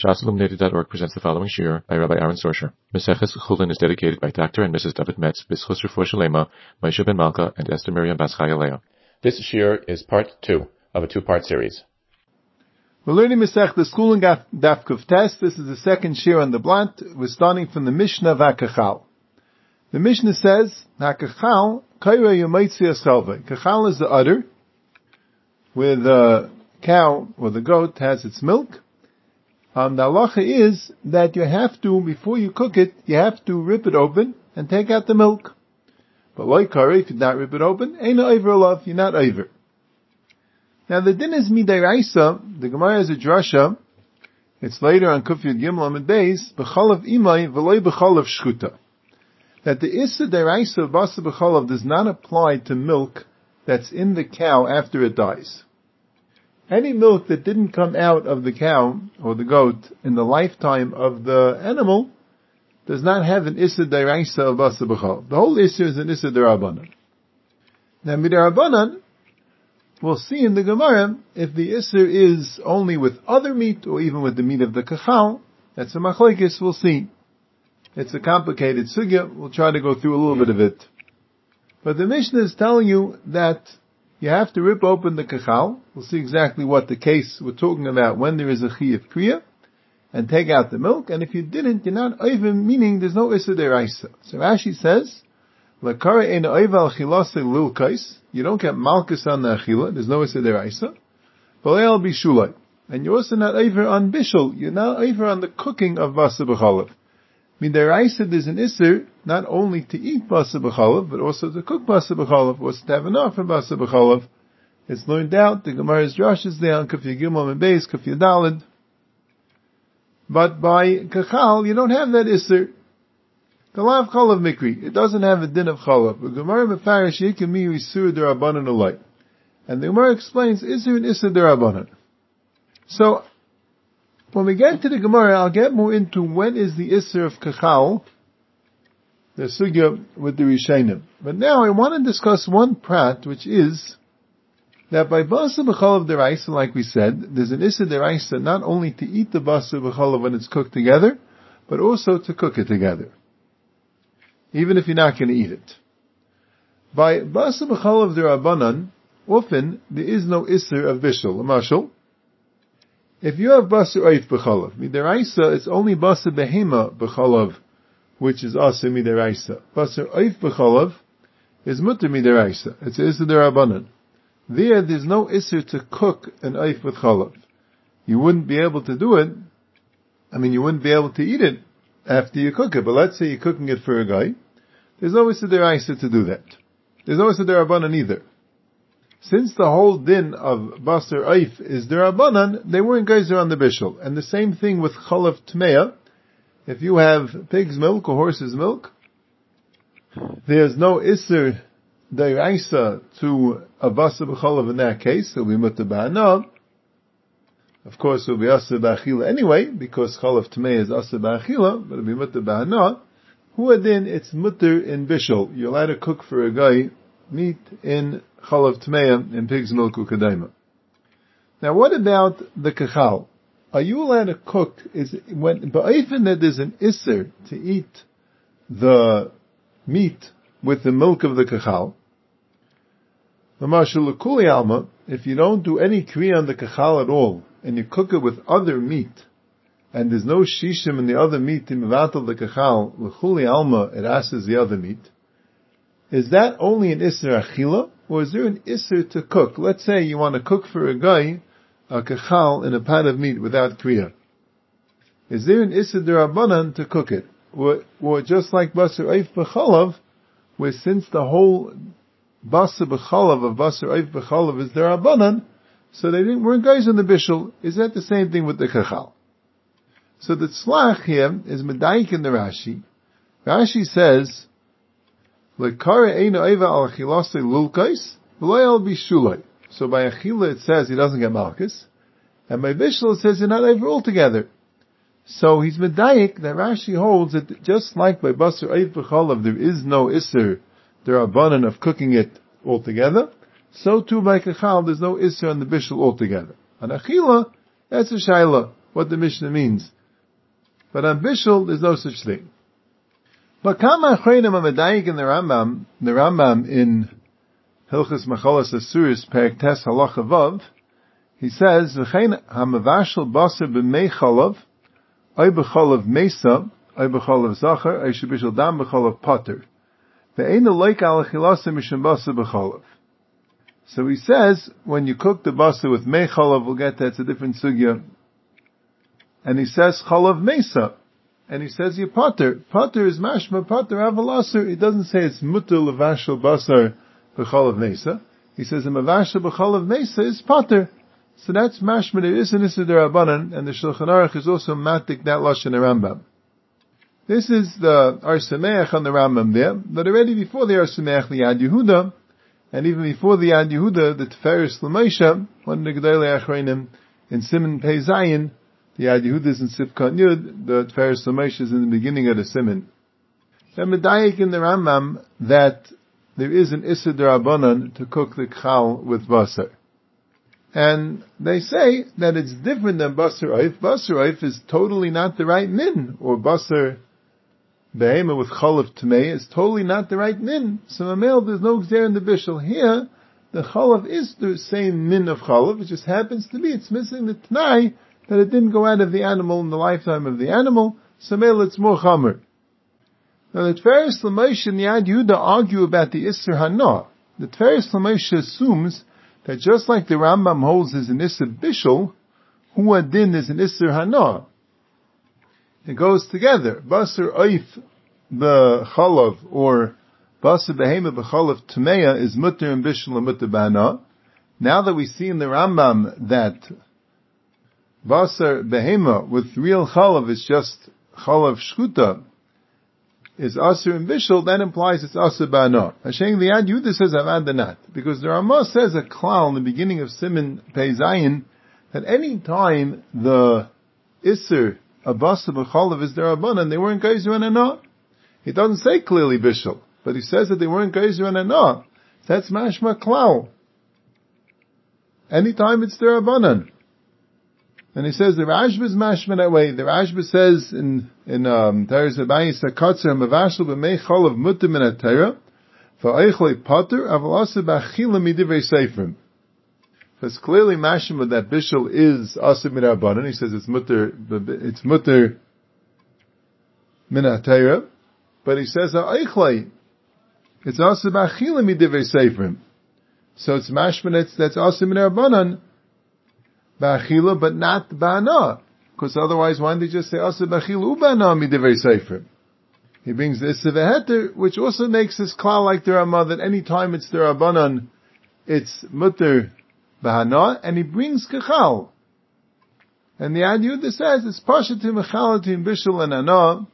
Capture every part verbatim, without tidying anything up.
Shas Illuminated dot org presents the following shiur by Rabbi Aaron Sorsher. Maseches Chulin is dedicated by Doctor and Missus David Metz, B'schus Refuah Shalema, Moshe Ben Malka, and Esther Miriam Bas Chaya Leah. This shiur is part two of a two-part series. We're learning Masechtas Chulin Daf Kuf Tes. This is the second shiur on the blunt. We're starting from the Mishnah of HaKachal. The Mishnah says, HaKachal, Kaira Yomaitzi Aschalve. Kachal is the udder, where the cow or the goat has its milk. Um, the halacha is that you have to, before you cook it, you have to rip it open and take out the milk. But like curry, if you not rip it open, ain't no over love, you're not over. Now the din is midiraisa. The Gemara has a drasha. It's later on Kuf Yud Gimel and Beis, b'chalav imay v'loy b'chalav shchuta. That the issa deraisa of basa b'chalav does not apply to milk that's in the cow after it dies. Any milk that didn't come out of the cow or the goat in the lifetime of the animal does not have an issa deraisa of basa b'chalav. The whole issa is an issa derabanan. Now midirabanan, we'll see in the Gemara if the issa is only with other meat or even with the meat of the kachal. That's a machlekes. We'll see. It's a complicated sugya. We'll try to go through a little bit of it. But the Mishnah is telling you that you have to rip open the kachal. We'll see exactly what the case we're talking about when there is a chiyuv kriya, and take out the milk. And if you didn't, you're not even, meaning there's no issa deraisa. So Rashi says, "L'kara ein oiva al chilase lilkais." You don't get malchus on the achila. There's no issa deraisa. V'leil bishulai, and you're also not over on bishul. You're not over on the cooking of basa b'chalav. Midaraisa, there's an isser not only to eat basa b'chalav, but also to cook basa b'chalav, or to have enough for basa b'chalav. It's learned out. The Gemara's drash is there on Kuf Yud Gimel and Beis, Kuf Yud Daled. But by kachal, you don't have that isser. Kalav chalav mikri. It doesn't have a din of chalav. The Gemara mefarish yikami isur derabanan alay. And the Gemara explains isser and isser derabanan. So, when we get to the Gemara, I'll get more into when is the Isser of Kachal, the sugya with the Rishonim. But now I want to discuss one prat, which is that by Basa B'chalav Deraisa, like we said, there's an Isser Deraisa not only to eat the Basa B'chalav when it's cooked together, but also to cook it together, even if you're not going to eat it. By Basa B'chalav Derabanan, often there is no Isser of Bishul, a mashal. If you have basar oif b'chalav, midaraisa, it's only basar behema b'chalav, which is asa midaraisa. Basar oif b'chalav is mutter midaraisa. It's issa derabanan. There, there's no issa to cook an oif with chalav. You wouldn't be able to do it. I mean, you wouldn't be able to eat it after you cook it. But let's say you're cooking it for a guy. There's no issa deraisa to do that. There's no issa derabanan either. Since the whole din of basar oif is derabanan, they weren't geyser on the bishul. And the same thing with chalav tmeya. If you have pig's milk or horse's milk, there's no isser deraisa to a basar b'chalav in that case. It'll be mutter b'hana. Of course, it'll be asr b'achila anyway, because chalav tmeya is asr b'achila, but it'll be mutter b'hana. Hu adin, it's mutter in bishul. You're allowed to cook for a guy meat in chalav tmeya and pig's milk ukadaima. Now, what about the kachal? Are you allowed to cook? Is when ba'ifin that there's an isser to eat the meat with the milk of the kachal? L'mashal alma, if you don't do any kriya on the kachal at all, and you cook it with other meat, and there's no shishim in the other meat in mevatel the kachal, l'chuli alma, it asks the other meat. Is that only an isser achila, or is there an isser to cook? Let's say you want to cook for a guy a kachal in a pot of meat without kriya. Is there an isser derabanan to cook it? Or, or just like basar oif b'chalav, where since the whole basar b'chalav of basar oif b'chalav is derabanan, so they didn't, weren't guys in the bishul. Is that the same thing with the kachal? So the tzlach here is medayik in the Rashi. Rashi says, so by achila it says he doesn't get malchus, and by bishul it says you're not over altogether. So he's medayik that Rashi holds that just like by basar oif b'chalav there is no isser derabanan of cooking it altogether, so too by kachal there's no isser on the bishul altogether. On achila, that's a shaila. what the Mishnah means. But on Bishul, there's no such thing. But Kama Achreinim Amadayik in the Rambam, the Rambam in Hilchas Macholas Asuris, Perek Tes Halacha Vav, he says, V'chein hamavashel basar b'mei chalav, oy b'chalav mesa, oy b'chalav zachar, oy shebishal dam b'chalav pater. Ve'ein aloik al achilasa mishum basar b'chalav. So he says, when you cook the basar with mei chalav, we'll get that, it's a different sugya. And he says chalav mesa. And he says you pater. Pater is mashma, pater avalasar. He doesn't say it's mutter levashel basar b'chalav mesa. He says a mavashel b'chalav mesa is pater. So that's mashma, there is an issa d'Rabbanan, and the Shulchan Aruch is also matik that lashon Rambam. This is the Ar Sameach on the Rambam there, but already before the Ar Sameach, the Yad Yehuda, and even before the Yad Yehuda, the Tiferes L'Moshe, one of the Gedolei Achronim, in Siman Pei Zayin, the Yad Yehuda is in Sifkat Yud, the Tiferes L'Moshe is in the beginning of the Siman. They're medayik in the Rambam that there is an issa d'Rabbanan to cook the kchal with basar. And they say that it's different than basar oif. Basar oif is totally not the right min, or basar behema with chalav tamei is totally not the right min. So mamel, there's no gzer in the bishul. Here, the chalav is the same min of chalav. It just happens to be it's missing the t'nai that it didn't go out of the animal in the lifetime of the animal. So mamel, it's more chamer. Now the Tiferes L'Moshe and Yad Yehuda argue about the Isser Hana. The Tiferes L'Moshe assumes that just like the Rambam holds is an Isser Bishul, Hu Adin is an Isser Hana. It goes together. Basar Oif B'chalav, or Basar Behema B'chalav Tameya is Mutter and Bishul and Mutter B'hana. Now that we see in the Rambam that Basar Behema with real Chalav is just Chalav Shkuta, is Asur and Bishul, that implies it's Asur Ba'ana. Hashem the Yad Yehuda says Avad Danat, because the Ramah says a klal in the beginning of Siman Pei Zayin, that any time the Isser Abasa B'chalav is Derabanan, they weren't Geizer and Ana. He doesn't say clearly Bishul, but he says that they weren't Geizer and Ana. That's Mashma klal. Anytime it's Derabanan. And he says the Rashba is mashma that way. The Rashba says in in um Teres Abayis Hakatzer Mavashel b'mei chalav mutter min haTorah va'eichlei pater aval asa b'achila midivrei seifrim. Because clearly mashma that bishul is asa min haRabbanan. He says it's mutter it's mutter min haTorah, but he says ha'eichlei it's asa b'achila midivrei seifrim. So it's mashma that's that's asa min haRabbanan. Ba'achila, but not ba'ana. Because otherwise, why don't they just say, Asa ba'achila u'ba'ana midivrei seifrim? He brings the Issa v'heter, which also makes this klal like the Ramah, that any time it's the Rabbanan, it's mutter ba'ana, and he brings kechal. And the Yad Yehuda says, it's pasha to mechalatim bishul and ana.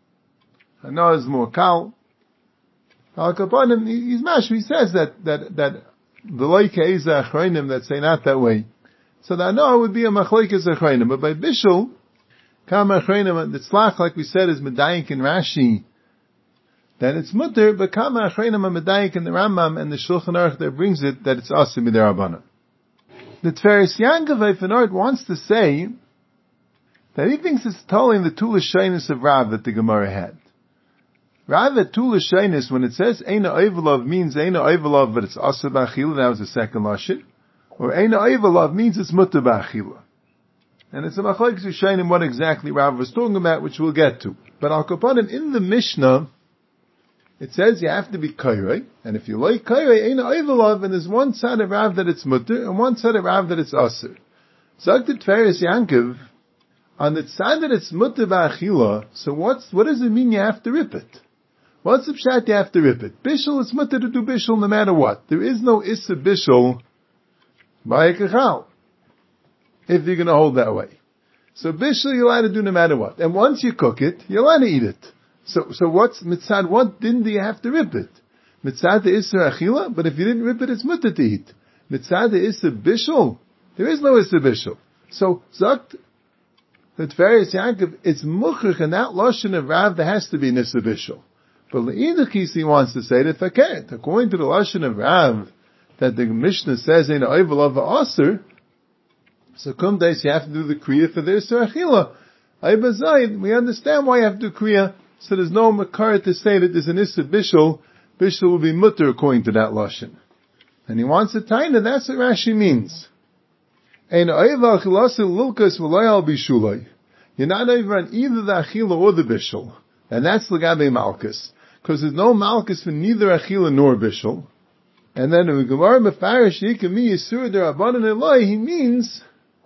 Ana is more kal. Al kapanim, he's mash, he says that, that, that, the loike eza achroinim that say not that way. So the Anoah would be a machlekes achreinim, but by Bishul, kam achreinim, the tzlach, like we said, is medayik in Rashi, that it's mutter, but kam achreinim are medayik in the Rambam, and the Shulchan Aruch that brings it, that it's asim mid'Rabbanan. The Tiferes Yankav Eifanort wants to say that he thinks it's telling the Tula Shainis of Rav that the Gemara had. Rav at Tula Shainis, when it says Eina Oivelov, means Eina Oivelov, but it's Asa B'achila, that was the second lashon. Or Eina Oivelov means it's Mutter B'achila. And it's a machlekes Rishonim what exactly Rav was talking about, which we'll get to. But Al Kapanim, in the Mishnah, it says you have to be Kairei, and if you like Kairei, Eina Oivelov, and there's one side of Rav that it's Mutter, and one side of Rav that it's Asr. Zog the Tiferes Yankiv, on the side that it's Mutter B'achila, so what's, what does it mean you have to rip it? What's the pshat you have to rip it? Bishul, it's Mutter to do Bishul no matter what. There is no Issa Bishul by a kachal, if you're going to hold that way. So bishul you're allowed to do no matter what. And once you cook it, you're allowed to eat it. So, so what's mitzad? What didn't you have to rip it? Mitzad the isra achila, but if you didn't rip it, it's mutter to eat. Mitzad the isra bishul, there is no isra bishul. So, zakt, the Tiferes Yankov, it's muchach, and that lashon of Rav, there has to be an isra bishul. But Le'idachis, he wants to say that faket, according to the lashon of Rav, that the Mishnah says in Oivel of Aser, So kum days you have to do the kriya for the Isser Achila. Aibazayid, we understand why you have to do kriya, so there's no makar to say that there's an Isser Bishul. Bishul will be mutter according to that lashon. And he wants a taina, that's what Rashi means. You're not over on either the Achila or the Bishul. And that's Lagabe Malchus. Because there's no Malchus for neither Achila nor Bishul. And then in Gemara Mefarish Yikami Yisur Derabanan Eloi, he means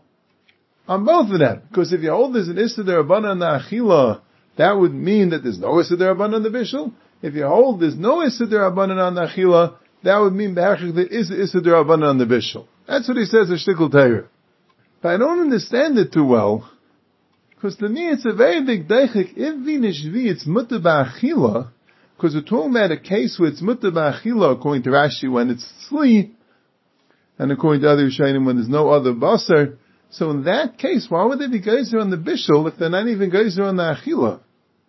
on both of them. Because if you hold there's an Issa Derabanan on the Achila, that would mean that there's no Issa Derabanan on the Bishul. If you hold there's no Issa Derabanan on the Achila, that would mean there is Issa Derabanan on the Bishul. That's what he says in Shtikl Torah. But I don't understand it too well. Because to me it's a very big deichik. If Vinishvi it's Mutta Ba'achila, because we're talking about a case where it's Mutta Ba'achila, according to Rashi, when it's Sli, and according to other Rishonim, when there's no other Basar. So in that case, why would they be Geyser on the Bishul if they're not even Geyser on the Achila?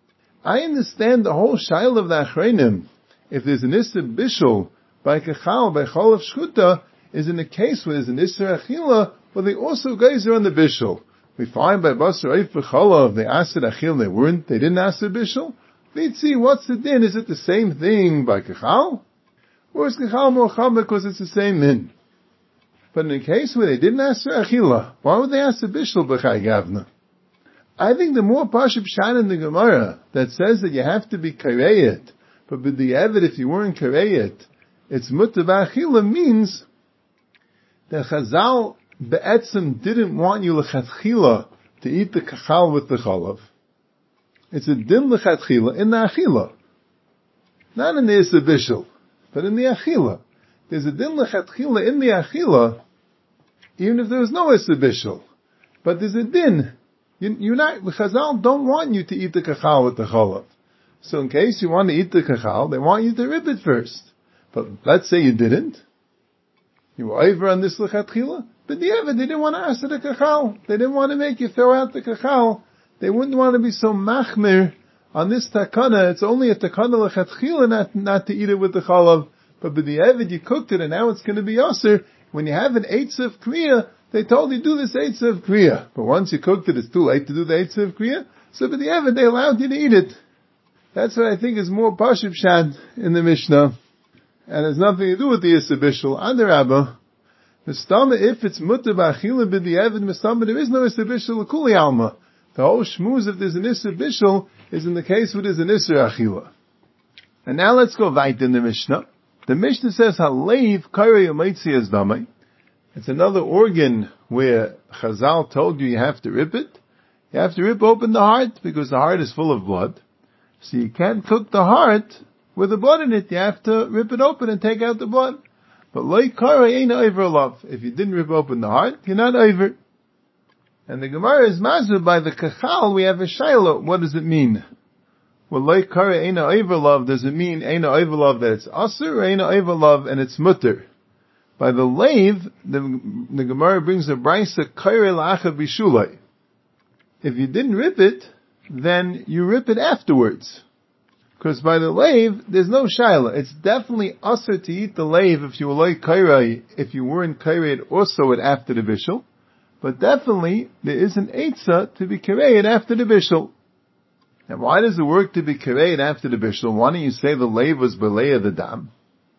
I understand the whole Shail of the Achreinim. If there's an Issa Bishul, by Kechal, by Chol of Shchuta, is in a case where there's an Issa Achila, but they also Geyser on the Bishul. We find by Basar Eif V'Chalav, they asked Achil, they weren't, they didn't ask the Bishul. Let's see, what's the din? Is it the same thing by Kechal? Or is Kechal more Cham because it's the same min? But in a case where they didn't ask for Achila, why would they ask the Bishul B'chai Gavna? I think the more Pashib Shan in the Gemara that says that you have to be Kareyet, but with the Evid, if you weren't Kareyet, it's Mutta B'Achila means that Chazal Be'etzim didn't want you L'chatchila to eat the Kachal with the Chalav. It's a din L'chatchila in the Achila. Not in the Issa Bishul, but in the Achila. There's a din L'chatchila in the Achila, even if there was no Issa Bishul. But there's a din. You, you're not, Chazal don't want you to eat the Kachal with the Chalav. So in case you want to eat the Kachal, they want you to rip it first. But let's say you didn't. You were over on this L'chatchila. But the Evid, they didn't want to ask the Kachal. They didn't want to make you throw out the Kachal. They wouldn't want to be so machmir on this takana. It's only a takana l'chatchila not, not to eat it with the chalav. But with the Evid, you cooked it and now it's going to be aser. When you have an eitz of kriya, they told you do this eitz of kriya. But once you cooked it, it's too late to do the eitz of kriya. So with the Evid, they allowed you to eat it. That's what I think is more pashib shad in the Mishnah. And has nothing to do with the Issa Bishul. Adarabba. Mistama, if it's Mutta B'Achila b'di Evid, Mistama, there is no Issa Bishul l'kuli alma. The whole shmuz, if there's an Issa Bishul, is in the case where there's an Issa Achila. And now let's go right in the Mishnah. The Mishnah says, Haleiv Kairei Yomaitzi as Damai. It's another organ where Chazal told you you have to rip it. You have to rip open the heart, because the heart is full of blood. So you can't cook the heart with the blood in it. You have to rip it open and take out the blood. But Loi Kairei ain't over love. If you didn't rip open the heart, you're not over. And the Gemara is mazur by the Kachal, we have a Shaila. What does it mean? Well, Loi Kairei ain't over love, does it mean ain't over love that it's asur, or ain't over love and it's mutter? By the Leiv, the, the Gemara brings a brisa Kairei la'acha bishulai. If you didn't rip it, then you rip it afterwards. Because by the Leiv, there's no Shaila. It's definitely asur to eat the Leiv if you were Loi Kairei, if you weren't Kairei also it after the Bishul. But definitely, there is an Eitzah to be Kareid after the Bishul. Now why does it work to be Kareid after the Bishul? Why don't you say the Leiv was Beleya the Dam?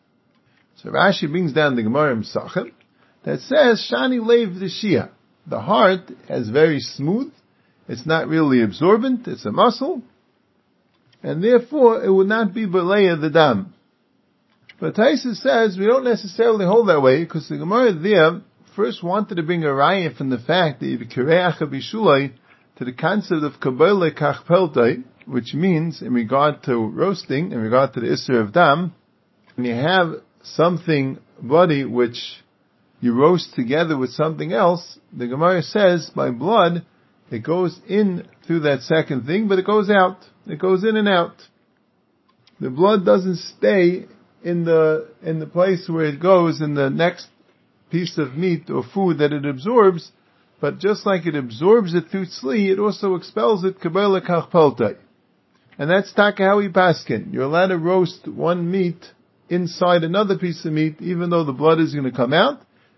So Rashi brings down the Gemara in Sachem that says, Shani Leiv the Shia. The heart is very smooth. It's not really absorbent. It's a muscle. And therefore, it would not be Beleya the Dam. But Taisa says, we don't necessarily hold that way, because the Gemara there first wanted to bring a raya from the fact that you b'kireacha b'shulai to the concept of kabbalah kachpeltai, which means in regard to roasting, in regard to the isser of dam, when you have something bloody which you roast together with something else, the Gemara says by blood it goes in through that second thing, but it goes out. It goes in and out. The blood doesn't stay in the in the place where it goes in the next piece of meat or food that it absorbs, but just like it absorbs it through tzli, it also expels it kabbalah kachpeltai. And that's Takahawi Paskin. You're allowed to roast one meat inside another piece of meat, even though the blood is going to come out.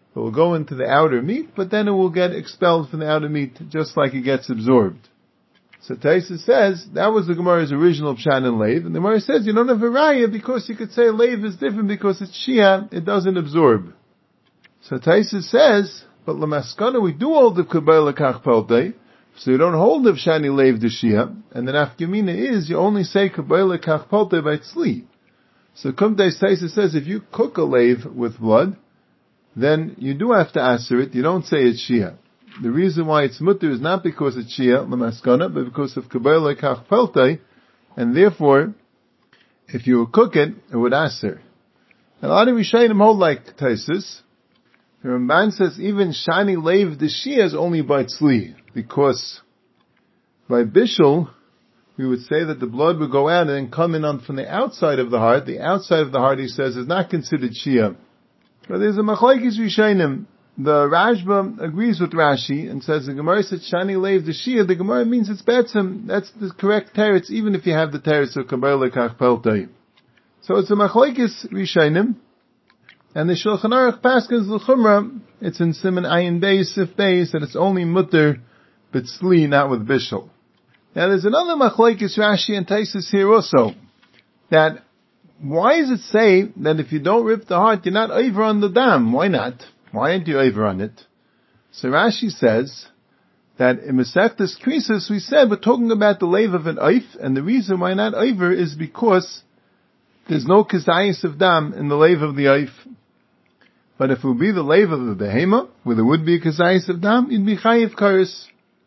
It will go into the outer meat, but then it will get expelled from the outer meat, just like it gets absorbed. So Taisus says, that was the Gemara's original Pshat and Leiv, and the Gemara says, you don't have a Raya, because you could say Leiv is different, because it's Shia, it doesn't absorb. So Taisus says, but Lamaskana, we do hold the Kabbalah Kach Peltei, so you don't hold the Shani Leiv the Shia, and the Nafkamina is, you only say Kabbalah Kach Peltei by Tzli. So Kumtei Taisus says, if you cook a Leiv with blood, then you do have to answer it, you don't say it's Shia. The reason why it's mutter is not because it's Shia, Lamaskana, but because of Kabbalah Kach Peltei, and therefore, if you would cook it, it would answer. And a lot of Rishayim hold like Taisus. The Ramban says even Shani Leiv the Shia is only by Tzli, because by Bishul, we would say that the blood would go out and then come in on from the outside of the heart. The outside of the heart, he says, is not considered Shia. But there's a Machlokes Rishayim. The Rashba agrees with Rashi and says the Gemara said Shani Leiv the Shia. The Gemara means it's Betzim. That's the correct teretz, even if you have the teretz of Kabbalah Kach Peltei. So it's a Machlokes Rishayim. And the Shulchan Aruch Paskins L'Chumra, it's in Siman Ayin Beis, Sif Beis, that it's only mutter, but Tzli, not with Bishul. Now there's another Machlokes Rashi and Taisus here also, that why does it say that if you don't rip the heart, you're not over on the dam? Why not? Why aren't you over on it? So Rashi says that in Masechtas Krisus we said we're talking about the leiv of an oif, and the reason why not over is because there's no kazayis of dam in the leiv of the oif. But if it would be the leiv of the behema, where there would be a kazayis of dam, you'd be chayiv karis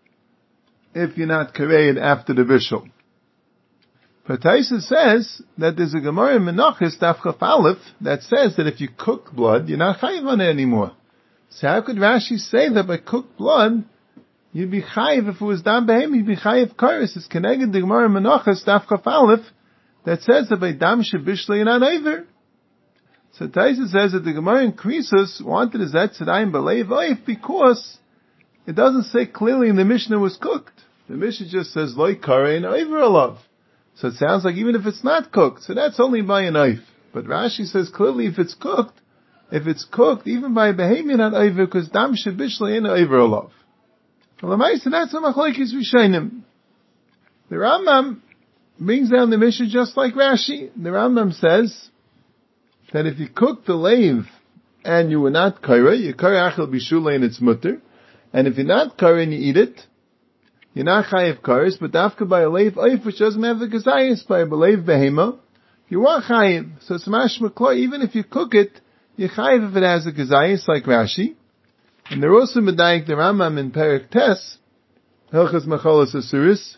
if you're not kareid after the bishul. But Taisa says that there's a Gemara in Menachos Daf Chaf Aleph that says that if you cook blood, you're not chayiv on it anymore. So how could Rashi say that by cooked blood, you'd be chayiv if it was dam behem, you'd be chayiv karis? It's connected the Gemara in Menachos Daf Chaf Aleph that says that by dam shebishle you're not over. So Taisa says that the Gemara in Krisus wanted his etzedayim b'leiv oif because it doesn't say clearly in the Mishnah was cooked. The Mishnah just says loy kare and over alav. So it sounds like even if it's not cooked, so that's only by a knife. But Rashi says clearly if it's cooked, if it's cooked, even by a behemoth not over, because dam shebishle ain't over alav. Well, the Maisa, that's a machlokes Rishayim. The Rambam brings down the Mishnah just like Rashi. The Rambam says that if you cook the leiv and you were not kaira, you kaira achel bishule and it's mutter, and if you're not kaira and you eat it, you're not chayiv karis, but dafka by a leiv oif, which doesn't have the gazayis, by a leiv behema, you are chayiv. So it's mashma klor, even if you cook it, you're chayiv if it has a gazayis, like Rashi. And they're also medayik the Rambam in Perek Tes, Hilchas Mecholos Asuris,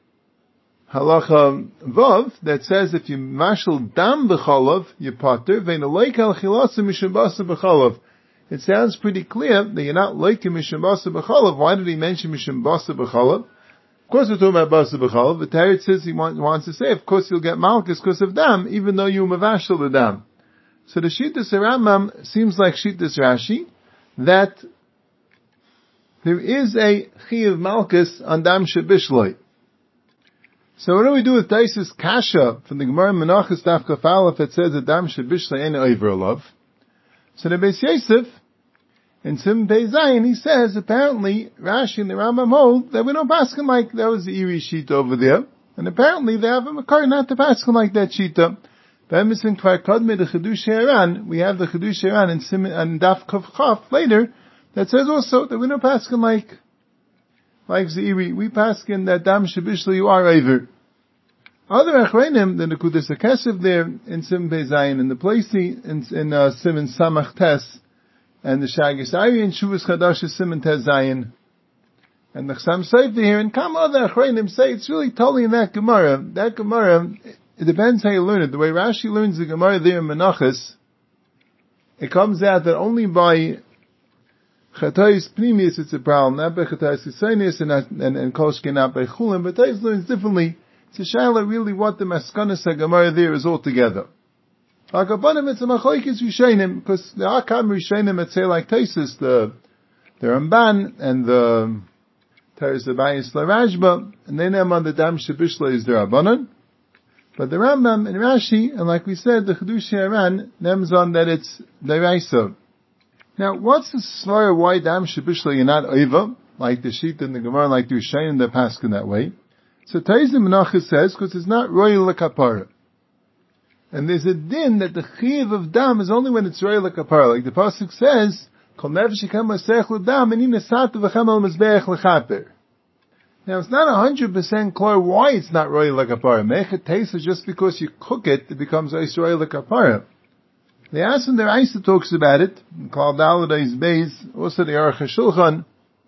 Halacha Vav, that says if you mashal dam b'cholav, you potter, vein aloik al chilasa mishum basa b'cholav. It sounds pretty clear that you're not like mishum basa b'cholav. Why did he mention mishum basa b'cholav? Of course we're talking about basa b'cholav. The Teretz says he want, wants to say, of course you'll get malchus because of dam, even though you mavashal the dam. So the Shittas Rambam seems like Shittas Rashi, that there is a chiyuv malchus on dam shebishloi. So what do we do with Taisus Kasha from the Gemara Menachos Daf Chaf Aleph that says that dam shebishloi ain't over alav? So the Beis Yosef in Sim Pei Zayin, he says apparently Rashi and the Rambam hold that we don't paskin like that was the Iri Shita over there, and apparently they have a makar not to paskin like that Shita. Be'emes in Kvar Kodme the Chedush Heran, we have the Chedush Heran in Sim and Daf Chaf Chaf later that says also that we don't paskin like like Ziri. We paskin that dam shebishli you are over. Other achreinim, the Nekudas HaKesef there in Sim Pei Zayin, in the Placey in, in uh, Siman Samach Tes, and the Shagis Ari in Shuvas Chadash Siman Tes Zayin, and the Chsam Sefer here, and come other achreinim say it's really totally in that Gemara. That Gemara, it depends how you learn it. The way Rashi learns the Gemara there in Menachos, it comes out that only by Chatayis Pnimius it's a problem, not by Chatayis Kisanius and, and, and Kolshke not by Chulim, but Taiz learns differently. It's a shaila really what the Maskanas HaGemara there is altogether. HaKabanim it's a Machlokes Rishayim, because the Akam Rishayim that say like Taisus, the, the Ramban and the Teres Abayis LaRajba, and they name on the Dam Shebishla is the Rabbanon. But the Rambam and Rashi, and like we said, the Chedush Heran names on that it's Deraisa. Now, what's the svara why dam shebishla you're not oiva, like the sheet in the Gemara, like the Rishayin in the Paskin that way? So Taiz Menachos says, because it's not royal lekapara. And there's a din that the chiv of dam is only when it's royal lekapara. Like the Pasuk says, Kol nefesh yekam masech l'dam, and ina satu v'chem al mizbeach lechaper. Now, it's not a hundred percent clear why it's not royal lekapara. Mechet taste is just because you cook it, it becomes royal lekapara. The Asim the Raisa talks about it, called Daladay's Beis, also the Aruch HaShulchan,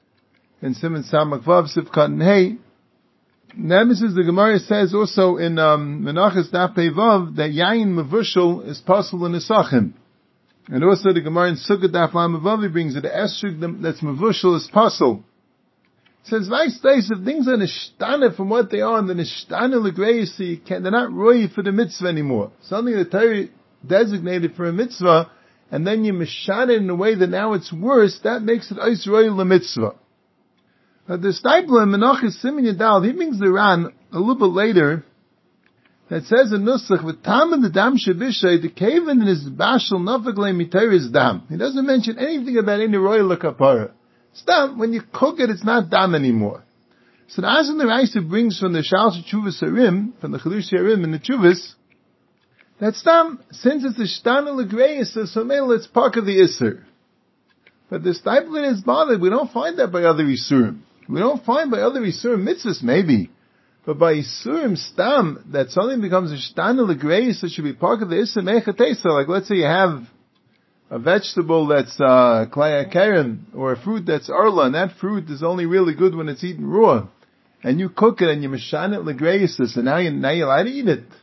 in Simon Samak Vav, Sivkat and Hey. Nemesis, the Gemara says also in um, Menachos Daf Pei Vav, that Yayin Mevushal is possible in Nesachim. And also the Gemara in Sukkot Daf Lam Vav, he brings it, the Esrog that's Mevushal is possible. It says, vice days, if things are nishtana from what they are, and the nishtana l'grei, so you can't, they're not roy for the mitzvah anymore. Something that Torah designated for a mitzvah, and then you mishad it in a way that now it's worse, that makes it ois roy l'mitzvah. But the Stipler in Menachos Siman Yadal, he brings the Ran a little bit later, that says in Nusach, v'tam the dam shebishay, the kaven in his bashal nafak le'miteris dam. He doesn't mention anything about any royal lekapara. Stam, when you cook it, it's not dam anymore. So the Azim the Raisa brings from the Shal Chuvas Harim, from the Chidush Harim and the Chuvas, that stam, since it's a shtana l'greis, so somel, it's part of the Isser. But the Stipler is bothered, we don't find that by other Isurim. We don't find by other Isurim mitzvahs, maybe. But by Isurim stam, that something becomes a shtana l'greis, so it should be part of the Isser mechatesa. Like let's say you have a vegetable that's uh klaya karen, or a fruit that's arla, and that fruit is only really good when it's eaten raw. And you cook it and you mashan it l'greisis, and now you now you're allowed to eat it.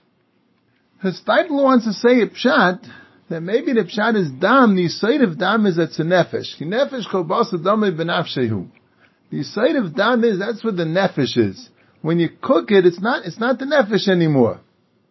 His Stipler wants to say a pshat, that maybe the pshat is dam, the side of dam is that's a nefesh. Ki nefesh kol basa damei benafshehu. The side of dam is, that's what the nefesh is. When you cook it, it's not, it's not the nefesh anymore.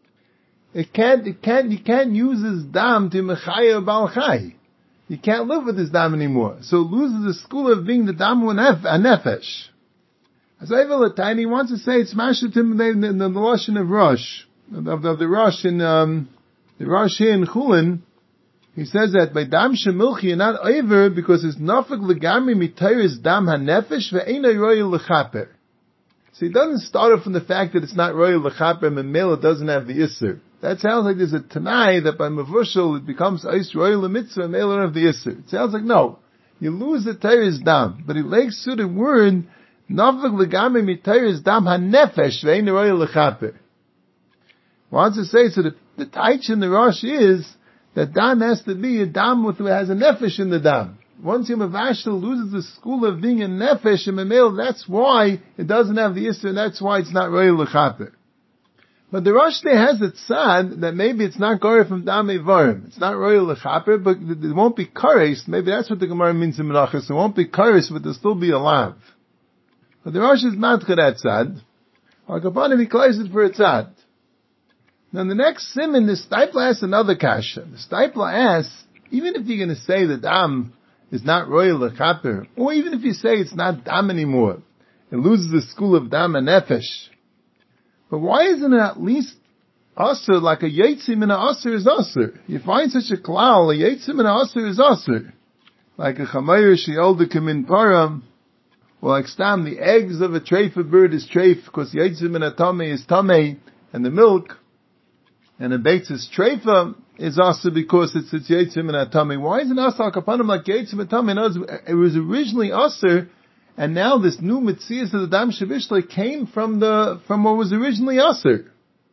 It can't, it can't, you can't use this dam to mechaya bal chai. You can't live with this dam anymore. So it loses the school of being the dam a nefesh. As I will he wants to say it's mashatim in the, the, the lashon of Rosh, of, of the Rosh in, um, the Rosh here in Chulin. He says that by dam shemilchi you're not over because it's nafik legami mitayris dam hanefesh ve'ena royal lechaper. So he doesn't start it from the fact that it's not royal lechaper and mele doesn't have the isser. That sounds like there's a tanai that by mavushal it becomes ice royal mitzvah and mele don't have the isser. It sounds like no, you lose the tayris dam, but he lakes to the word nafik legami mitayris dam hanefesh ve'ena royal lechaper. Wants to say so the the taich in the Rosh is that dam has to be a dam with, has a nefesh in the dam. Once your mavashal loses the school of being a nefesh in Mamel, that's why it doesn't have the Isser, and that's why it's not royal lechaper. But the Rosh there has a tzad that maybe it's not gore from dam evarim. It's not royal lechaper, but it won't be kares. Maybe that's what the Gemara means in Menachos. It won't be kares, but there'll still be a lav. But the Rosh is not for that tzad. Or Kapanim he claims it for a tzad. Now the next siman, the Stipler asks another kasha. The Stipler asks, even if you're going to say that dam is not royal lechaper, or even if you say it's not dam anymore, it loses the school of dam and nefesh. But why isn't it at least asur, like a yetzim and a asur is asur? You find such a klal, a yetzim and a asur is asur. Like a chamayr she'oldekim min param, or like stam, the eggs of a treifa bird is treif, because yetzim and a tameh is tameh, and the milk, and a beitzis treifa is also because it's it's yetzim and atami. Why isn't asar kapanim like yetzim and atami? It was originally asar, and now this new mitzias of the dam shavishla came from the from what was originally asar.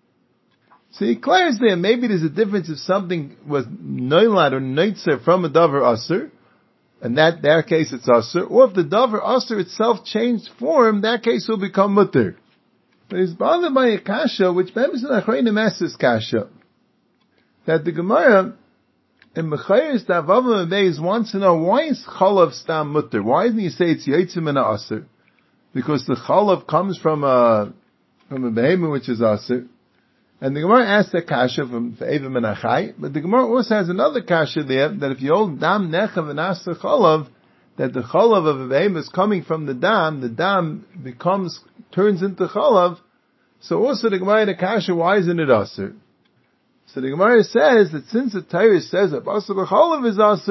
So he declares there maybe there's a difference if something was noilad or neitzer from a davar asar, and that that case it's asar, or if the davar asar itself changed form, that case will become mutter. But he's bothered by a kasha, which members of the Achreinim asks this kasha, that the Gemara in Mechayos Davav Beis wants to know why is chalav stam mutter? Why doesn't he say it's yitzim and aser? Because the chalav comes from a from a behemoth which is aser, and the Gemara asks that kasha from Evim and Achai. But the Gemara also has another kasha there that if you hold dam nechav and aser chalav, that the chalav of a behemoth is coming from the dam, the dam becomes turns into chalav. So also the Gemara in the kasha, why isn't it aser? So the Gemara says that since the Torah says that basar b'chalav is aser,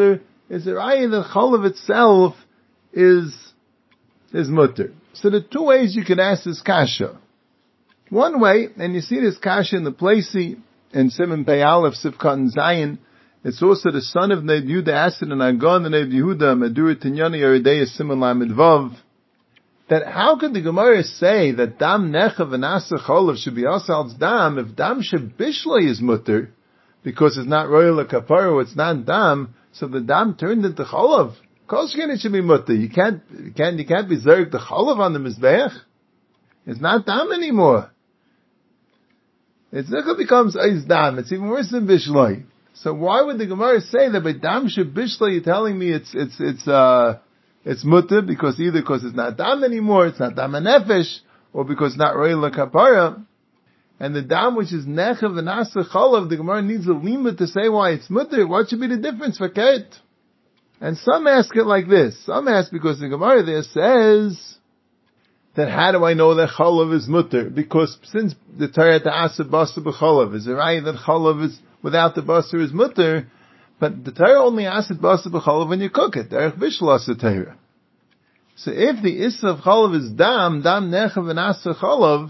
is a raya that chalav itself is, is mutter. So there are two ways you can ask this kasha. One way, and you see this kasha in the Placey, in Simon Pei Aleph, Sifkat and Zion, it's also the son of Ned Yehuda Asid and Agon and Ned Yehuda, Madura Tinyani Yeridei Simon Lamed Vav, that how could the Gemara say that dam nechav and asa cholav should be asal's dam if dam shebishlei is mutter, because it's not royal kapara, it's not dam, so the dam turned into cholav. Kolshkin it should be mutter. You can't, you can't, you can't be zerg the cholav on the mizbeach. It's not dam anymore. It's necha becomes eis dam. It's even worse than bishlei. So why would the Gemara say that by dam shebishlei you're telling me it's, it's, it's, uh, it's mutter, because either because it's not dam anymore, it's not dam nefesh, or because it's not royal kapara. And the dam which is nechav and asa cholav, the Gemara needs a limit to say why it's mutter. What should be the difference for kert? And some ask it like this. Some ask because the Gemara there says that how do I know that cholav is mutter? Because since the Torah to asa basa b'cholav is a right that cholav is without the basa is mutter, but the Torah only asks it basa b'cholav when you cook it. Derech bishul asa Torah. So if the issa of cholav is dam, dam nechav and asa cholav,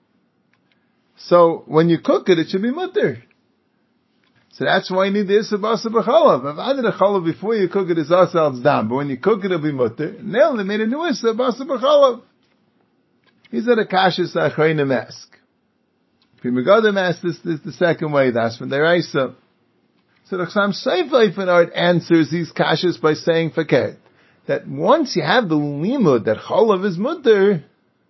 so when you cook it, it should be mutter. So that's why you need the issa basa b'cholav. If I did a cholav before you cook it, it's asa it's dam, but when you cook it, it'll be mutter. Now they made a new issa basa b'cholav. These are the kashas that achreinim ask. If you megadim ask this, this is the second way, that's when they're isa. So the Chassam Sofer Art answers these kashas by saying fakir, that once you have the limud that cholav is mutter,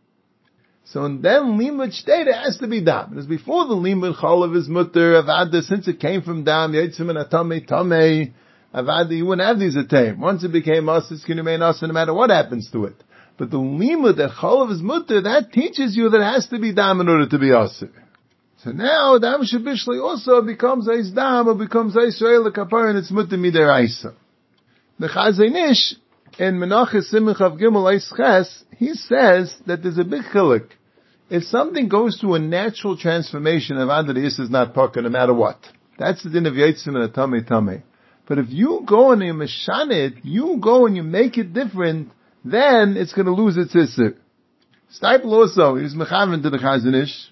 so then limud shteda has to be dam. Because before the limud cholav is mutter, avada, since it came from dam, yitzim and atame tame, avada, you wouldn't have these atayim. Once it became us, it's going to remain us no matter what happens to it. But the limud that cholav is mutter, that teaches you that it has to be dam in order to be asir. So now, dam shebishlei also becomes eis dam, or becomes eis royal kapar, and it's mutter midiraisa. The Chazon Ish, in Menachos Simcha of Gimel Eis Ches, he says that there's a big chiluk. If something goes through a natural transformation, of under the is not poker, no matter what. That's the din of Yitzim and Atame Tame. But if you go and you meshan it, you go and you make it different, then it's going to lose its isser. Steipel also, he's mechaven to the Chazon Ish.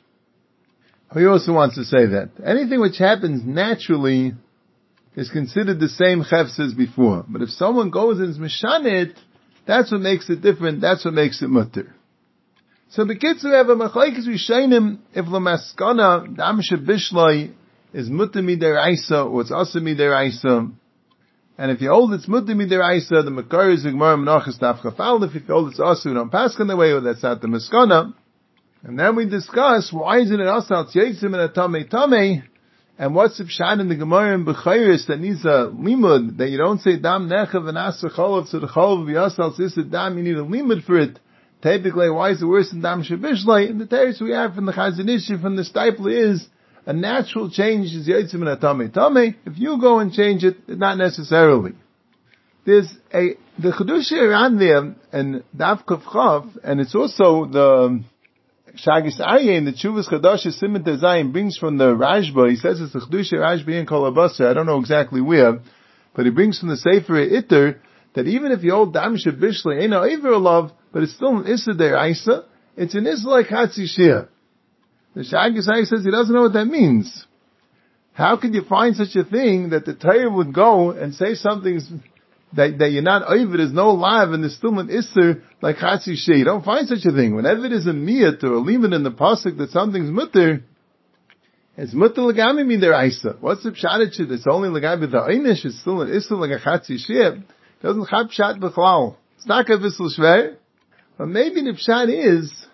He also wants to say that anything which happens naturally is considered the same chefs as before. But if someone goes and is meshanit, that's what makes it different, that's what makes it mutter. So b'kitzur we have a machlekes rishonim if l'maskana dam shebishlei is mutter midiraisa or it's asa midiraisa. And if you hold it's mutter midiraisa, the makar is Gemara Menachos Daf Chafal. If you hold it's asa, we don't pass on the way, or that's not the maskana. And then we discuss why isn't it asa al tzeitzim and atame tame. And what's the pshat in the Gemara in Bechayris that needs a limud, that you don't say dam nechav and asa cholav, so the cholav will be asa al tzeitzim dam, you need a limud for it. Typically, why is it worse than dam shebishlei? And the teretz we have from the Chazon Ish, from the Steipler is, a natural change is yitzim and atame tame. If you go and change it, not necessarily. There's a, the Chedush around there, and Daf Kuf Chav, and it's also the Shagis Aryeh in the Chuvas Chadash Simon Tezayim brings from the Rashba. He says it's the Chedush Rashba in Kolabasa. I don't know exactly where, but he brings from the Sefer Itter that even if you hold dam shebishlei ain't no iver love, but it's still an issa deraisa. It's an issa like hatzi shir. The Shagis Aryeh says he doesn't know what that means. How could you find such a thing that the Torah would go and say something that, that you're not over, there's no live, and there's still an isser like Chatzi Sheh. You don't find such a thing. Whenever there's a miyat or a limit in the pasuk that something's mutter, it's mutter l'gami min deraisa. What's the pshat? It's only l'gami the einish. It's still an isser like a Chatzi Sheh. It doesn't have pshat b'chlal. It's not a bissel shver. But maybe the pshat is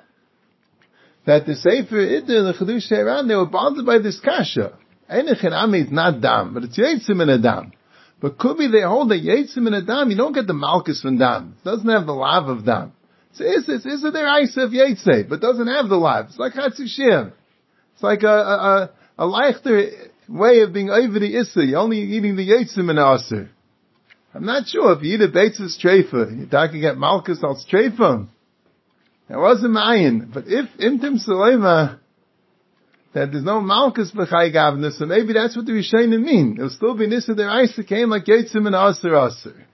that the Sefer Itter and the Chedush around they were bothered by this kasha. Einich and Ami is not dam, but it's yitzim and a dam. But could be they hold that yitzim and a dam, you don't get the malchus from dam. It doesn't have the lav of dam. So is this, is it their isa of yitzim, but doesn't have the lav. It's like Chatzi Shir. It's like a, a, a, a leichter way of being over the issa. You're only eating the yitzim and aser. I'm not sure if you eat a beitzah streifa, you're talking get malchus al streifa. That wasn't mine. But if imtim salema, that there's no Malkus B'chai Gavna, so maybe that's what the Rishonim mean. It'll still be Nissa Deraisa came like Yetzim and Aser Aser.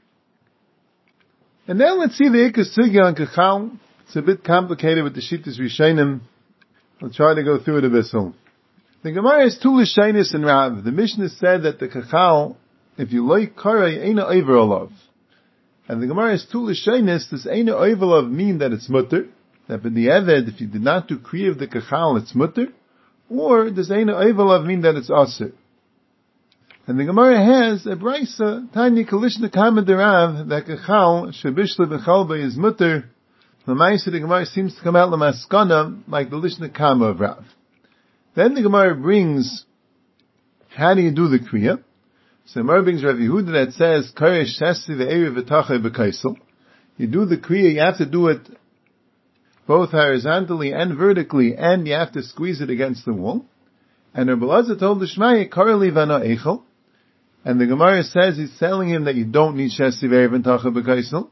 And then let's see the Ikas Sugya on Kachal. It's a bit complicated with the Shittas Rishonim. I'll try to go through it a bit soon. The Gemara has two Lishonis and Rav. The Mishnah said that the Kachal, if you like Karei, Eina Oiver Olav. And the Gemara has two Lishonis. Does Eina Oiver Olav mean that it's mutter? That in the Eved, if you did not do Kriya of the Kachal, it's mutter? Or does Eina Oiver Olav mean that it's Aser? And the Gemara has a Brisa, Tanya Kalishna Kama Derav, that Kachal, Shabishla B'chalba is mutter. The Maisa, the Gemara seems to come out Lamaskana, like the Lishna Kama of Rav. Then the Gemara brings, how do you do the Kriya? So the Gemara brings Rav Yehuda that says, Karesh Shesi ve'eri v'tachai b'kaisel. You do the Kriya, you have to do it both horizontally and vertically, and you have to squeeze it against the wall. And Rabbi Elazar told the Shmaya, Kareli v'ana eichel. And the Gemara says he's telling him that you don't need Shesi ve'eri v'tachai b'kaisel.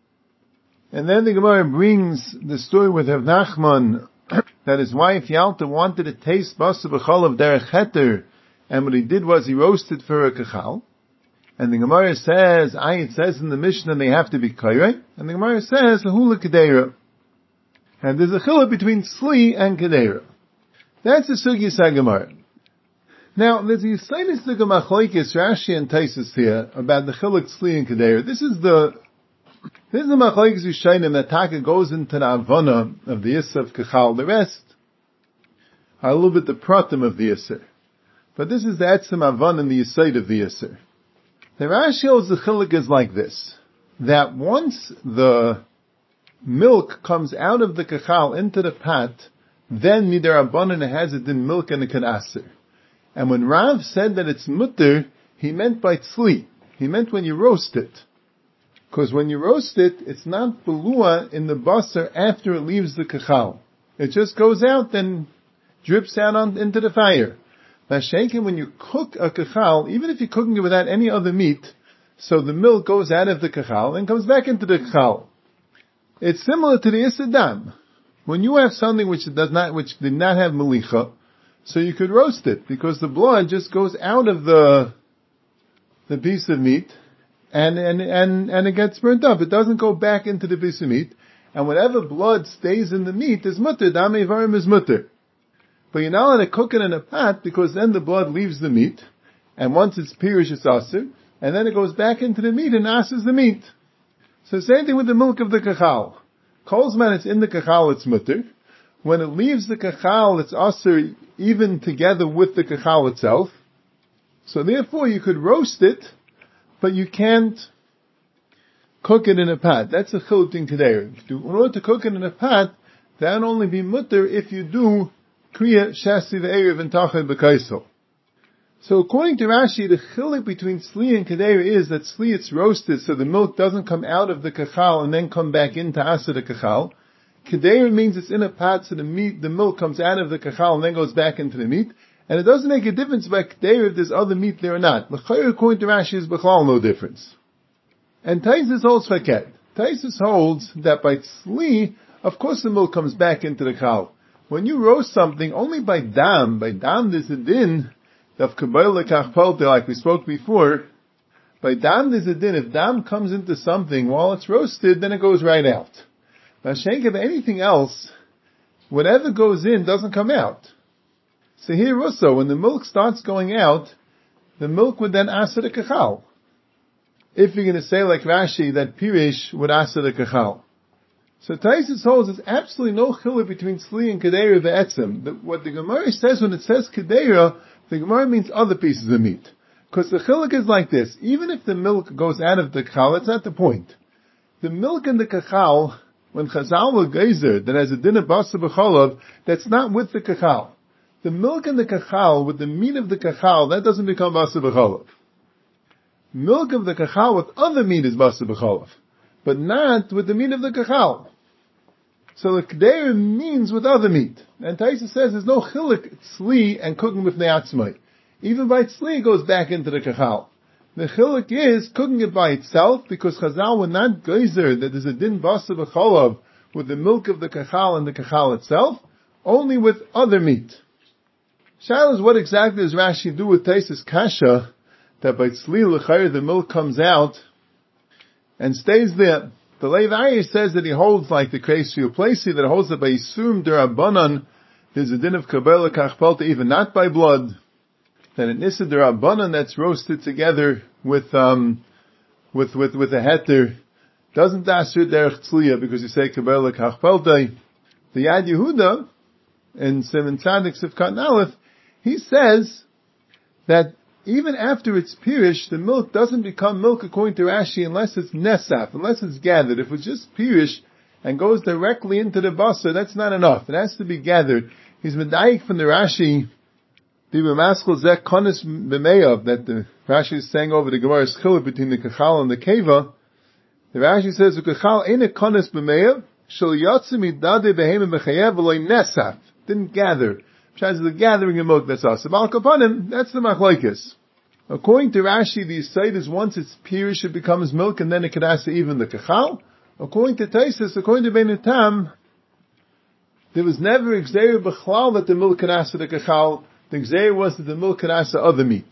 And then the Gemara brings the story with Rav Nachman, that his wife Yalta wanted to taste basa b'chal of derech heter, and what he did was he roasted for a kachal. And the Gemara says, I, it says in the Mishnah they have to be kairei, and the Gemara says, lahula kedera. And there's a chiluk between sli and kedera. That's the sugi sagamar. Now, there's the Yisaitis the Machlokes, Rashi and Taisus here, about the chiluk sli and kedera. This is the This is the Machlokes Rishonim that Taka goes into the Avana of the Yisr of Kachal. The rest are a little bit the Pratim of the Yisr. But this is the Etzem Avana and the Yisaid of the Yisr. The Rashi holds the Chiluk is like this, that once the milk comes out of the Kachal into the pot, then Midarabanan has it in milk and it can aser. And when Rav said that it's mutter, he meant by tzli. He meant when you roast it. Because when you roast it, it's not belua in the basar after it leaves the kachal. It just goes out and drips out on, into the fire. Mashenkin, when you cook a kachal, even if you're cooking it without any other meat, so the milk goes out of the kachal and comes back into the kachal. It's similar to the isadam. When you have something which does not, which did not have melicha, so you could roast it, because the blood just goes out of the, the piece of meat, And, and, and, and it gets burnt up. It doesn't go back into the piece of meat. And whatever blood stays in the meat is mutter. Damei varim is mutter. But you're not allowed to cook it in a pot, because then the blood leaves the meat. And once it's pirish, it's aser. And then it goes back into the meat and asers the meat. So same thing with the milk of the kachal. Kolzman, it's in the kachal, it's mutter. When it leaves the kachal, it's aser even together with the kachal itself. So therefore you could roast it, but you can't cook it in a pot. That's a chiluk thing today. In order to cook it in a pot, that'll only be mutter if you do kriya shasi ve'erev and tachai b'kaisel. So according to Rashi, the chiluk between sli and kedera is that sli it's roasted, so the milk doesn't come out of the kachal and then come back into asa the kachal. Kedera means it's in a pot, so the meat, the milk comes out of the kachal and then goes back into the meat. And it doesn't make a difference by Kedera if there's other meat there or not. L'chayr, according to Rashi, is b'chlal no difference. And Taisus holds faket. Taisus holds that by tzli, of course the milk comes back into the kal. When you roast something, only by dam, by dam there's a din, of kabbalah lekach palte, like we spoke before, by dam there's a din, if dam comes into something while it's roasted, then it goes right out. Now, shenk of anything else, whatever goes in doesn't come out. So here also, when the milk starts going out, the milk would then aser the kachal. If you're going to say like Rashi that pirish would aser the kachal. So Taisus holds there's absolutely no chiluk between sli and kedera ve'etzem. What the Gemara says when it says kedera, the Gemara means other pieces of meat. Because the chiluk is like this, even if the milk goes out of the kachal, that's not the point. The milk in the kachal, when chazal will geyser, that has a din of basa b'cholav, that's not with the kachal. The milk in the kachal, with the meat of the kachal, that doesn't become basa b'cholav. Milk of the kachal with other meat is basa b'cholav, but not with the meat of the kachal. So the kedera means with other meat. And Taisa says there's no chiluk tzli and cooking with ne'atzmai. Even by tzli it goes back into the kachal. The chiluk is cooking it by itself, because chazal will not geyser that there's a din basa b'cholav with the milk of the kachal and the kachal itself, only with other meat. Shaila is what exactly does Rashi do with Taisus Kasha, that by Tzli L'chayr the milk comes out and stays there. The Lev Aryeh says that he holds like the Kreisi Uplesi, that holds that by Yisum Derabanan, there's a din of Kabbalah Kachpalta, even not by blood. That in Issa Derabanan that's roasted together with, um, with, with, with a heter, doesn't asher derech tzliya, because you say Kabbalah Kachpalta. The Yad Yehuda, in Seven Tzadik Sivkat Aleph, he says that even after it's pirish, the milk doesn't become milk according to Rashi unless it's nesaf, unless it's gathered. If it's just pirish and goes directly into the basa, that's not enough. It has to be gathered. He's medayik from the Rashi, the b'maskal zeh konis b'meyav, that the Rashi is saying over the Gemara's chiluk between the kachal and the keva. The Rashi says, the kachal ain't a konis b'meyav, shal yotze midade behem b'chayev v'loi nesaf. Didn't gather. Besides the gathering of milk, that's us. Al kapanim, that's the machlokes. According to Rashi, the site is once it's pirish, it becomes milk, and then it could asa even the kachal. According to Taisus, according to Bein Tam, there was never exer b'chlal that the milk could asa the kachal. The exer was that the milk could asa other meat.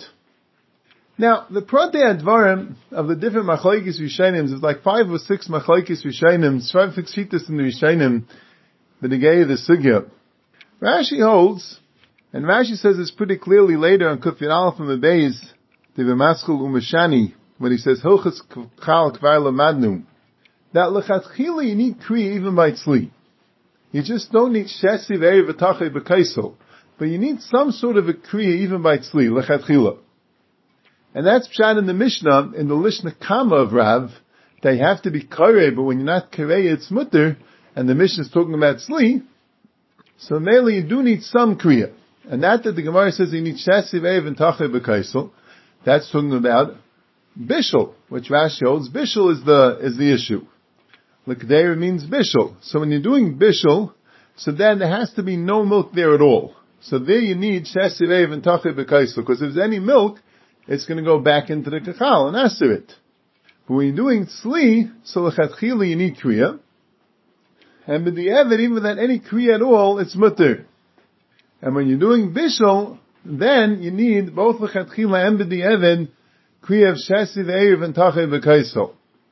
Now, the Pratei Advarim of the different machlokes Rishonim, there's like five or six machlokes Rishonim, five or six shitas in the Rishonim, the negay the sugya. Rashi holds, and Rashi says this pretty clearly later on Kuf Yud Aleph and Beis, the V'maskul Umashani, when he says, Hilchas K'chal K'var Lamadnu, that L'chatchila you need Kriya even by Tzli. You just don't need Shesi V'eri V'tachei B'kaisel, but you need some sort of a Kriya even by Tzli, L'chatchila. And that's Pshat in the Mishnah, in the Lishna Kama of Rav, they have to be Kareh, but when you're not Kareh, it's Mutter, and the Mishnah is talking about Tzli, so mainly you do need some Kriya. And that that the Gemara says you need Shesi V'eri V'tachei B'kaisel, that's talking about bishul, which Rashi holds. Bishul is the, is the issue. L'kdeir means bishul. So when you're doing bishul, so then there has to be no milk there at all. So there you need shesi veiv and tachei b'kaisel, because if there's any milk, it's going to go back into the kachal and aser it. But when you're doing tzli, so l'chatchila you need kriya. And with the evet, even without any kriya at all, it's mutter. And when you're doing bishul, then you need both l'chatchila and b'di'evid kriya of shesi v'erev and tachei b'kaisel.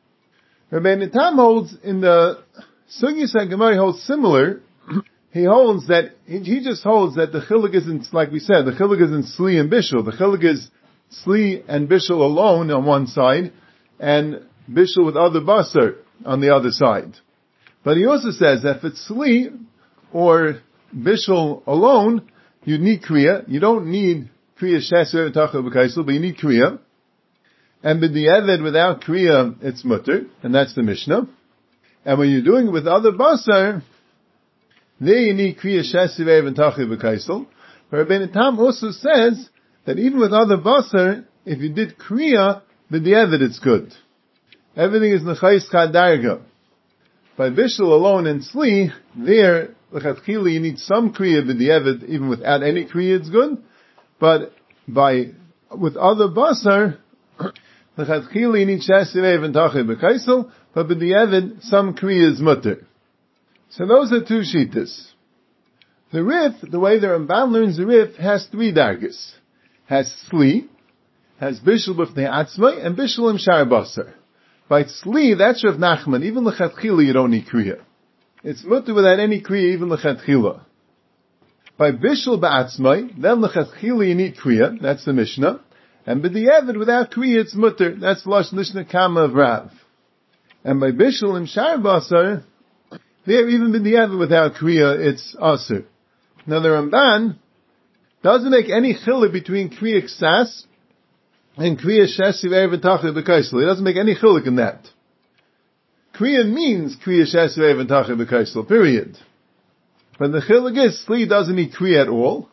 Rabbi Tam holds in the Sugya Gemara holds similar. He holds that he, he just holds that the chiluk isn't, like we said, the chiluk isn't sli and bishul. The chiluk is sli and bishul alone on one side, and bishul with other basar on the other side. But he also says that if it's sli or bishul alone, you need kriya. You don't need kriya sheser and tachel b'kaisel, but you need kriya. And b'di'eved without kriya, it's mutter, and that's the Mishnah. And when you're doing it with other basar, there you need kriya sheser and tachel b'kaisel. But Rabbeinu Tam also says that even with other basar, if you did kriya, b'di'eved it's good. Everything is nechayis kadarga. By bishul alone and sli, there, l'chatchila, you need some kriya b'di'eved, even without any kriya, it's good. But by, with other basar, l'chatchila, you need shasirev and tachei b'kaisel, but b'di'eved, some kriya is mutter. So those are two shitas. The Rif, the way the Ramban learns the Rif, has three dargis. Has sli, has bishul b'fnei atzmai, and bishul im shar basar. By tzli, that's Rav Nachman. Even l'chatchila you don't need kriya. It's mutter without any kriya, even l'chatchila. By bishul ba'atzmai, then l'chatchila you need kriya. That's the Mishnah. And b'di'evid without kriya it's mutter. That's Lashon Lishna Kama of Rav. And by bishul im shar basar, there even b'di'evid without kriya it's asur. Now the Ramban doesn't make any chiluk between kriya ksas and kriya shesi v'erev tachei b'kaisel. He doesn't make any chiluk in that. Kriya means kriya shesi v'erev tachei b'kaisel, period. But the chiluk is, sli doesn't need kriya at all.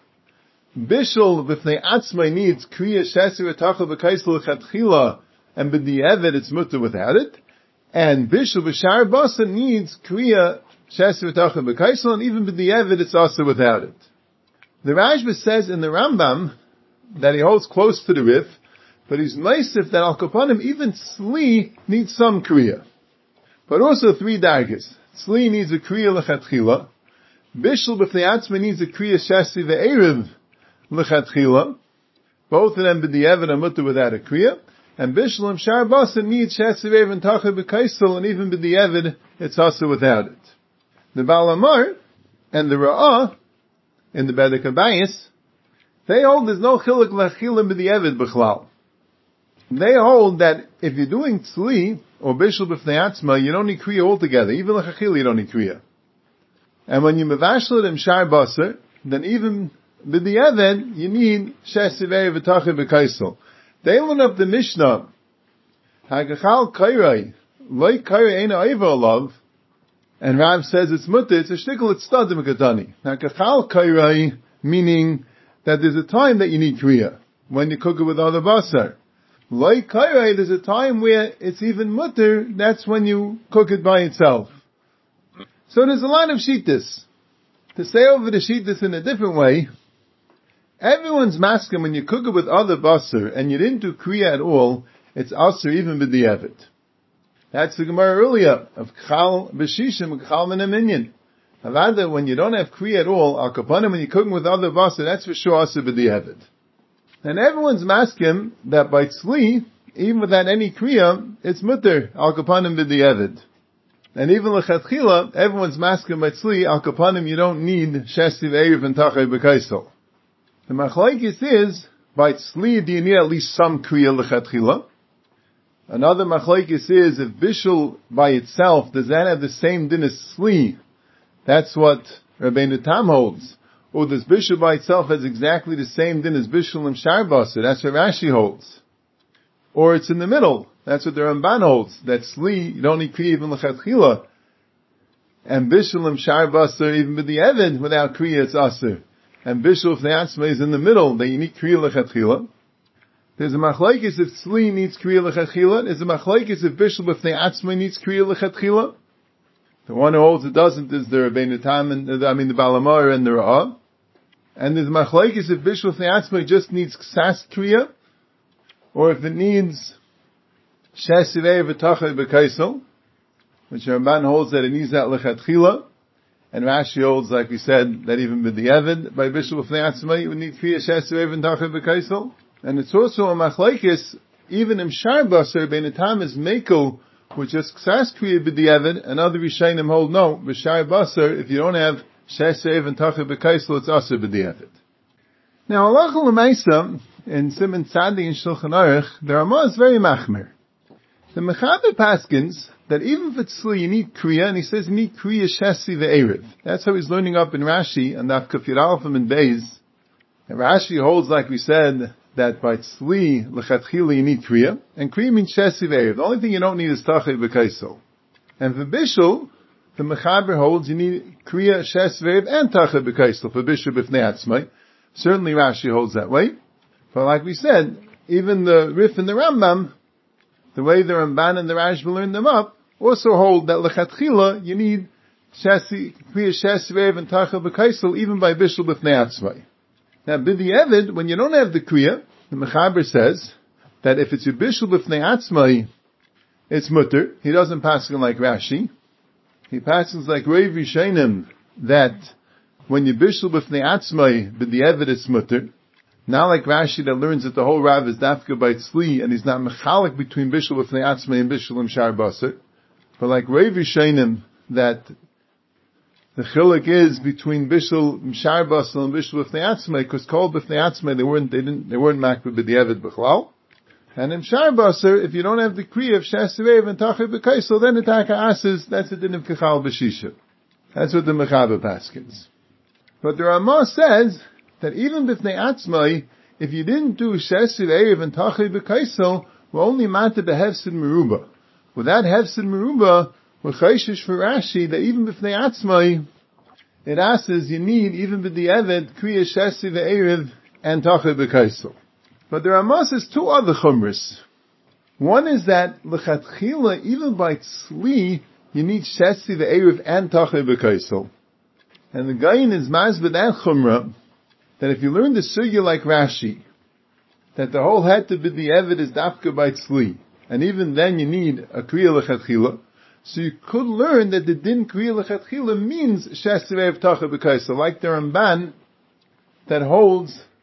Bishul b'fnei atzmai needs kriya shesi v'erev tachei b'kaisel l'chatchila, and b'di'evid it's mutter without it. And bishul b'shar basa needs kriya shesi v'erev tachei b'kaisel, and even b'di'evid it's also without it. The Rashba says in the Rambam that he holds close to the Rif, but he's meisif that al kapanim even sli needs some kriya, but also three dargis. Sli needs a kriya lechatchila, bishul b'fnei atzma needs a kriya shasi ve'erev lechatchila. Both of them b'di'evid are mutter without a kriya. And Bishlam Shar Basa needs Shesivev and Tachah B'Kaisel, and even b'di'evid, it's also without it. The Baal Amar and the Ra'ah, in the Bedek Abayis, they hold there's no chiluk l'chilim b'di'evid b'chlal. They hold that if you're doing tzli, or bishul b'fnei atzma, you don't need kriya altogether. Even l'chachil you don't need kriya. And when you mevashel im shar basar, then even b'di'evid, you need shesivei v'tachah b'kaisel. They learn up the Mishnah, hagachal kairai, loy kairai eina oiva olav, and Rav says it's mutter, it's a shtickle, it's stadim katani. Hagachal kairai, meaning that there's a time that you need kriya, when you cook it with other basar. Like kairai, there's a time where it's even mutter, that's when you cook it by itself. So there's a lot of shittas. To say over the shittas in a different way, everyone's masking when you cook it with other basar, and you didn't do kriya at all, it's asr even b'di'evid. That's the Gemara earlier, of k'chal b'shishim, k'chal min minyan. Havada, when you don't have kriya at all, al kapanim, when you're cooking with other basar, that's for sure asr b'di'evid. And everyone's masking that by tzli, even without any kriya, it's mutter, al kapanim b'di'evid. And even l'chatchila, everyone's masking by tzli, al kapanim, you don't need shesiv erev and tachai b'kaisel. The machlokes is, by tzli, do you need at least some kriya l'chatchila? Another machlokes is, if bishul by itself, does that have the same din as tzli? That's what Rabbeinu Tam holds. Or does bishul by itself has exactly the same din as bishul and shar basar? That's what Rashi holds. Or it's in the middle. That's what the Ramban holds. That tzli, you don't need kriya even l'chatchila. And bishul and shar basar, even with the evid, without kriya, it's asr. And bishul if the atzma is in the middle, that you need kriya l'chatchila. There's a machlokes if tzli needs kriya l'chatchila. There's a machlokes if bishul if the atzma needs kriya l'chatchila. The one who holds it doesn't is the Rabbeinu Tam, and I mean the Baal Amar and the Ra'ah. And there's machlokes if bishul fnei just needs ksas kriya, or if it needs shesivei v'tachai b'kaisel, which Ramban holds that it needs that lechatchila, and Rashi holds, like we said, that even b'di'evid by bishul fnei you would need kriya shesivei v'tachai b'kaisel. And it's also a machlokes even in shar basar Rabbeinu Tam is mekel, which is ksas kriya b'di'evid, and other Rishonim hold no, b'shar basar if you don't have Sheshev and Tachah B'Kaisel, it's Asr B'di'evid. Now, halacha l'maisa, in Simon Tzadi and Shulchan Aruch, the Ramah is very machmir. The Mechaber paskins, that even for tzli you need kriya, and he says you need kriya shesi ve'erev. That's how he's learning up in Rashi, and Daf Kaf Yud Aleph and Beis. And Rashi holds, like we said, that by tzli, l'chatchila you need kriya, and kriya means shesi ve'erev. The only thing you don't need is Tachah B'Kaisel. And for bishul, the Mechaber holds you need kriya shes ve'erev and tachah b'kaisel for bishul b'fnei atzmai. Certainly Rashi holds that way. But like we said, even the Rif and the Rambam, the way the Ramban and the Rashba learn them up, also hold that lechatchila you need shesi, kriya shes ve'erev and tachah b'kaisel even by bishul b'fnei atzmai. Now b'di'evid, when you don't have the kriya, the Mechaber says that if it's your bishul b'fnei atzmai, it's mutter. He doesn't pass it like Rashi. He passes like Rav Rishonim that when you bishul b'fnei atzmai, b'di'evid it's mutter. Not like Rashi that learns that the whole Rav is dafka by tzli and he's not mechalik between bishul b'fnei atzmai and bishul and shar basar. But like Rav Rishonim that the chiluk is between bishul and shar basar and bishul b'fnei atzmai, because called b'fnei atzmai they weren't they didn't they weren't makbid b'di'evid b'chlal. And in shar basar, if you don't have the kriya of shesivev and tachai b'kaisel, then the taka asses, that's a din of kachal b'shisha. That's what the Mechaber paskins. But the Ramah says that even b'fnei atzmai, if you didn't do shesivev and tachai b'kaisel, we're only matter behefsid meruba. Without hefsid meruba, we're chayshish for Rashi that even b'fnei atzmai, it asks you need even b'di'evid kriya shesivev and tachai b'kaisel. But there are says two other chumras. One is that l'chatchila, even by tzli, you need shesi ve'erev and tachai b'kaisel. And the Gayin is mazbid and chumra that if you learn the sugya like Rashi, that the whole head to b'di'evid is dafka by tzli, and even then you need a kriya l'chatchila, so you could learn that the din kriya l'chatchila means shesi ve'erev tachai b'kaisel, like the Ramban that holds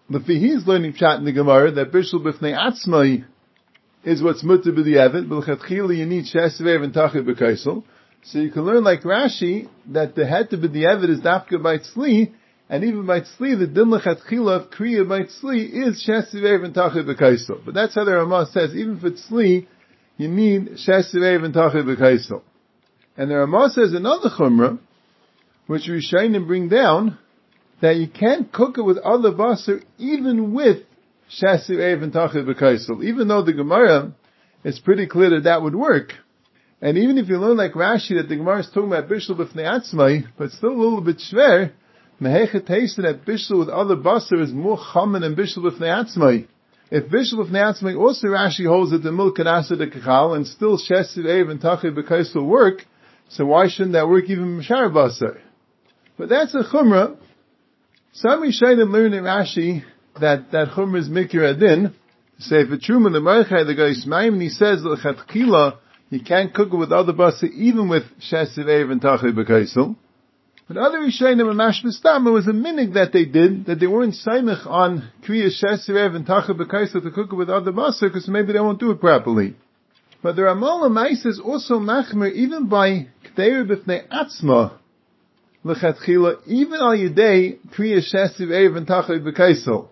Lefi he's learning pshat in the Gemara that bishul b'fnei atzmai is what's mutter b'di'evet, b'lechatchila you need shesiv and tachid b'kaisel. So you can learn like Rashi that the head to b'di'evet is dafka by tzli, and even by tzli the din lechatchila of kriya by tzli is shesiv and tachid b'kaisel. But that's how the Ramah says even for tzli you need shesiv and tachid b'kaisel. And the Ramah says another chumrah which Rishonim bring down that you can't cook it with other basar even with Shasiv Ev and Tachid B'Kaisel. Even though the Gemara is pretty clear that that would work. And even if you learn like Rashi that the Gemara is talking about Bishul B'fnei Atzmai, but still a little bit shver, Mehechet Heisen that Bishul with other basar is more chaman than Bishul B'fnei Atzmai. If Bishul B'fnei Atzmai also Rashi holds that the milk and asa de kachal and still Shasiv Ev and Tachid B'Kaisel work, so why shouldn't that work even Mishar basar? But that's a chumrah. Some Rishonim learn in Rashi that that chumrah is mikir adin. Say for Truman the Marchai the guy Ismaim and he says l'chatchila you can't cook it with other basar even with shesiv ev and tachid b'kaisel. But other Rishonim and Mashmastam it was a minig that they did that they weren't saimich on kriya shesiv ev and tachid b'kaisel to cook it with other basar because maybe they won't do it properly. But the Ramal Amais is also machmer even by k'deir b'fnei atzma. L'chatchila, even al yedei kriya shesiv ev and tachid b'kaisel.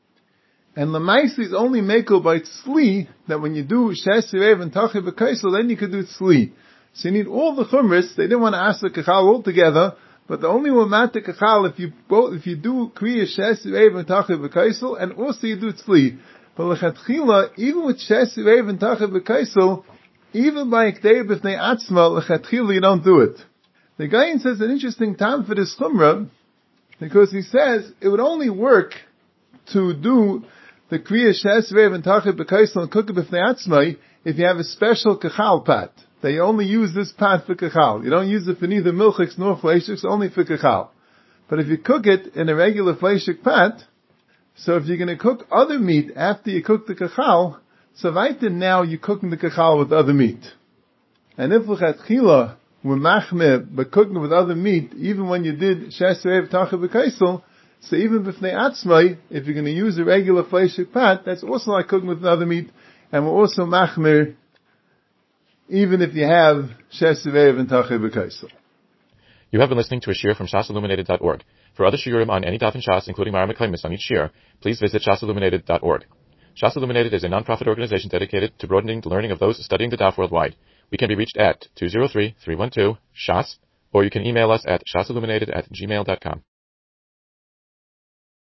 And l'maisi is only mekel by tzli, that when you do shesiv ev and tachid b'kaisel, then you can do tzli. So you need all the chumras. They didn't want to ask the kachal altogether, but the only one mat the kachal if you both, if you do kriya shesiv ev and tachid b'kaisel, and also you do tzli. But l'chatchila, even with shesiv ev and tachid b'kaisel, even by k'deir b'fnei atzma, l'chatchila you don't do it. The Gaon says an interesting time for this chumrah, because he says it would only work to do the kriya shesiv ev and tachid b'kaisel and cook it b'fnei atzmai if you have a special kachal pat. That you only use this pat for kachal. You don't use it for neither milchiks nor fleishiks, only for kachal. But if you cook it in a regular fleishik pat, so if you're going to cook other meat after you cook the kachal, so right then now you're cooking the kachal with other meat. And if l'chatchila we're machmeh, but cooking with other meat, even when you did shesiv ev tachid b'kaisel, so even b'fnei atzmai, if you're going to use a regular fleishik pat, that's also like cooking with another meat, and we're also machmeh, even if you have shesiv ev and tachid b'kaisel. You have been listening to a shiur from shas illuminated dot org. For other shiurim on any daf in Shas, including Mara Meklemis on each shiur, please visit shas illuminated dot org. Shas Illuminated is a non-profit organization dedicated to broadening the learning of those studying the daf worldwide. We can be reached at two zero three, three one two, S H A S, or you can email us at shasilluminated at gmail dot com.